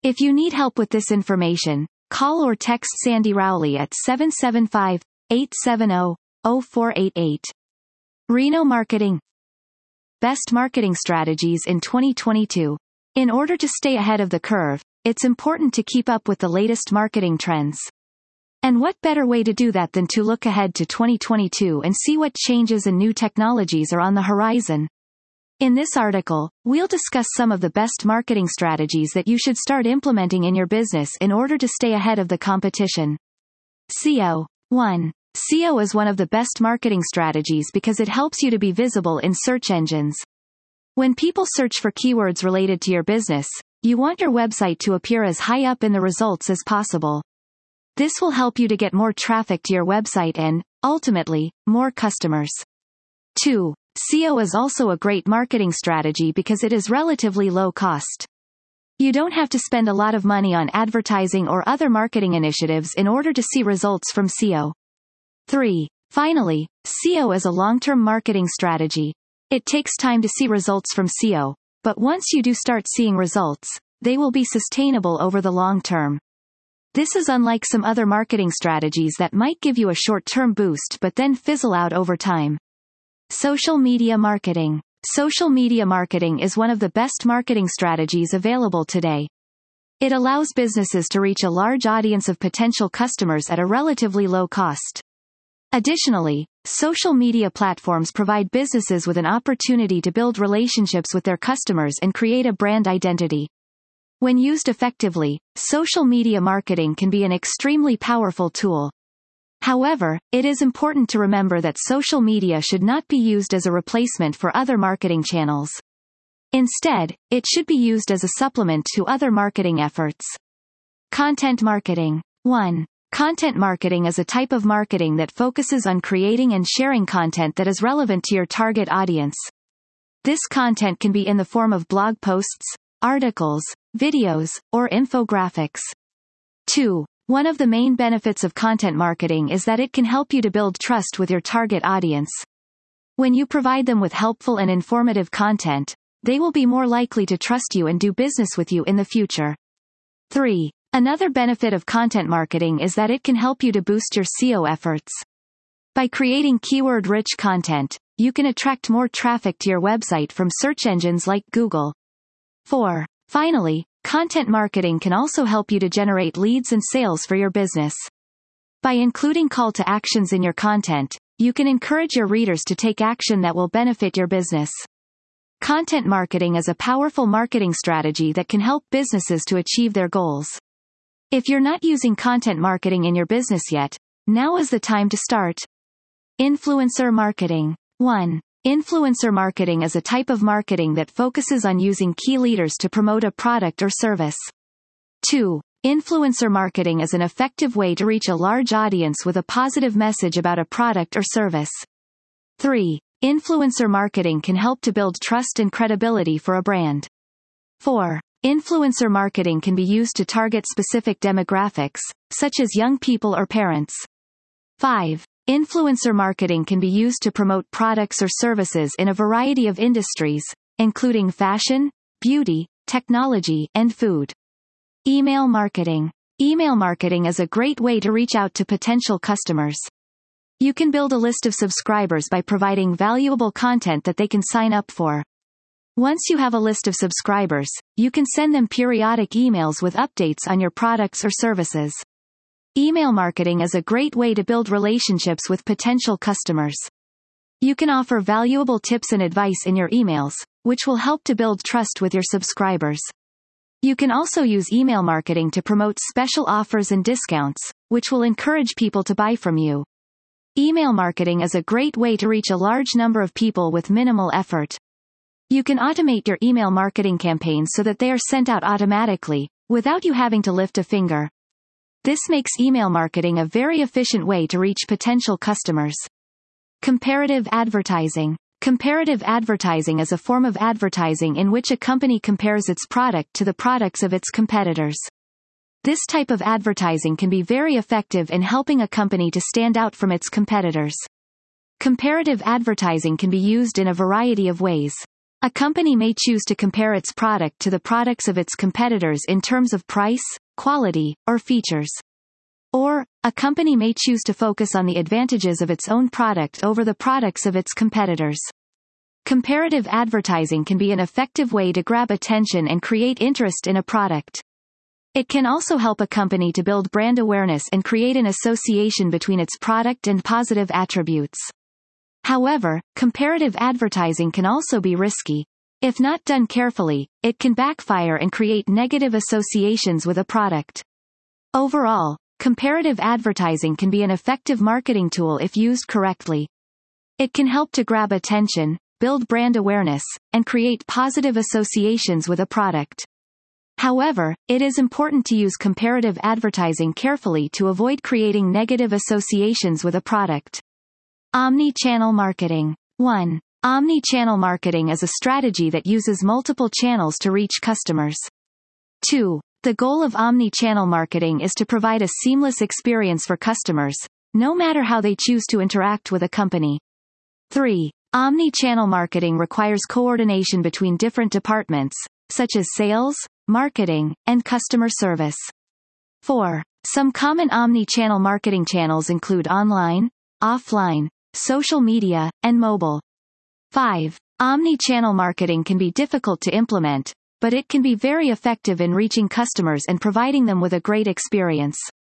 If you need help with this information, call or text Sandy Rowley at 775-870-0488. Reno Marketing. Best marketing strategies in 2022. In order to stay ahead of the curve, it's important to keep up with the latest marketing trends. And what better way to do that than to look ahead to 2022 and see what changes and new technologies are on the horizon? In this article, we'll discuss some of the best marketing strategies that you should start implementing in your business in order to stay ahead of the competition. SEO. 1. SEO is one of the best marketing strategies because it helps you to be visible in search engines. When people search for keywords related to your business, you want your website to appear as high up in the results as possible. This will help you to get more traffic to your website and, ultimately, more customers. 2. SEO is also a great marketing strategy because it is relatively low cost. You don't have to spend a lot of money on advertising or other marketing initiatives in order to see results from SEO. 3. Finally, SEO is a long-term marketing strategy. It takes time to see results from SEO, but once you do start seeing results, they will be sustainable over the long term. This is unlike some other marketing strategies that might give you a short-term boost but then fizzle out over time. Social media marketing. Social media marketing is one of the best marketing strategies available today. It allows businesses to reach a large audience of potential customers at a relatively low cost. Additionally, social media platforms provide businesses with an opportunity to build relationships with their customers and create a brand identity. When used effectively, social media marketing can be an extremely powerful tool. However, it is important to remember that social media should not be used as a replacement for other marketing channels. Instead, it should be used as a supplement to other marketing efforts. Content marketing. 1. Content marketing is a type of marketing that focuses on creating and sharing content that is relevant to your target audience. This content can be in the form of blog posts, articles, videos, or infographics. 2. One of the main benefits of content marketing is that it can help you to build trust with your target audience. When you provide them with helpful and informative content, they will be more likely to trust you and do business with you in the future. 3. Another benefit of content marketing is that it can help you to boost your SEO efforts. By creating keyword-rich content, you can attract more traffic to your website from search engines like Google. 4. Finally, content marketing can also help you to generate leads and sales for your business. By including call to actions in your content, you can encourage your readers to take action that will benefit your business. Content marketing is a powerful marketing strategy that can help businesses to achieve their goals. If you're not using content marketing in your business yet, now is the time to start. Influencer marketing. 1. Influencer marketing is a type of marketing that focuses on using key leaders to promote a product or service. 2. Influencer marketing is an effective way to reach a large audience with a positive message about a product or service. 3. Influencer marketing can help to build trust and credibility for a brand. 4. Influencer marketing can be used to target specific demographics, such as young people or parents. 5. Influencer marketing can be used to promote products or services in a variety of industries, including fashion, beauty, technology, and food. Email marketing. Email marketing is a great way to reach out to potential customers. You can build a list of subscribers by providing valuable content that they can sign up for. Once you have a list of subscribers, you can send them periodic emails with updates on your products or services. Email marketing is a great way to build relationships with potential customers. You can offer valuable tips and advice in your emails, which will help to build trust with your subscribers. You can also use email marketing to promote special offers and discounts, which will encourage people to buy from you. Email marketing is a great way to reach a large number of people with minimal effort. You can automate your email marketing campaigns so that they are sent out automatically, without you having to lift a finger. This makes email marketing a very efficient way to reach potential customers. Comparative advertising. Comparative advertising is a form of advertising in which a company compares its product to the products of its competitors. This type of advertising can be very effective in helping a company to stand out from its competitors. Comparative advertising can be used in a variety of ways. A company may choose to compare its product to the products of its competitors in terms of price, quality, or features. Or, a company may choose to focus on the advantages of its own product over the products of its competitors. Comparative advertising can be an effective way to grab attention and create interest in a product. It can also help a company to build brand awareness and create an association between its product and positive attributes. However, comparative advertising can also be risky. If not done carefully, it can backfire and create negative associations with a product. Overall, comparative advertising can be an effective marketing tool if used correctly. It can help to grab attention, build brand awareness, and create positive associations with a product. However, it is important to use comparative advertising carefully to avoid creating negative associations with a product. Omni-channel marketing. 1. Omni-channel marketing is a strategy that uses multiple channels to reach customers. 2. The goal of omni-channel marketing is to provide a seamless experience for customers, no matter how they choose to interact with a company. 3. Omni-channel marketing requires coordination between different departments, such as sales, marketing, and customer service. 4. Some common omni-channel marketing channels include online, offline, social media, and mobile. 5. Omni-channel marketing can be difficult to implement, but it can be very effective in reaching customers and providing them with a great experience.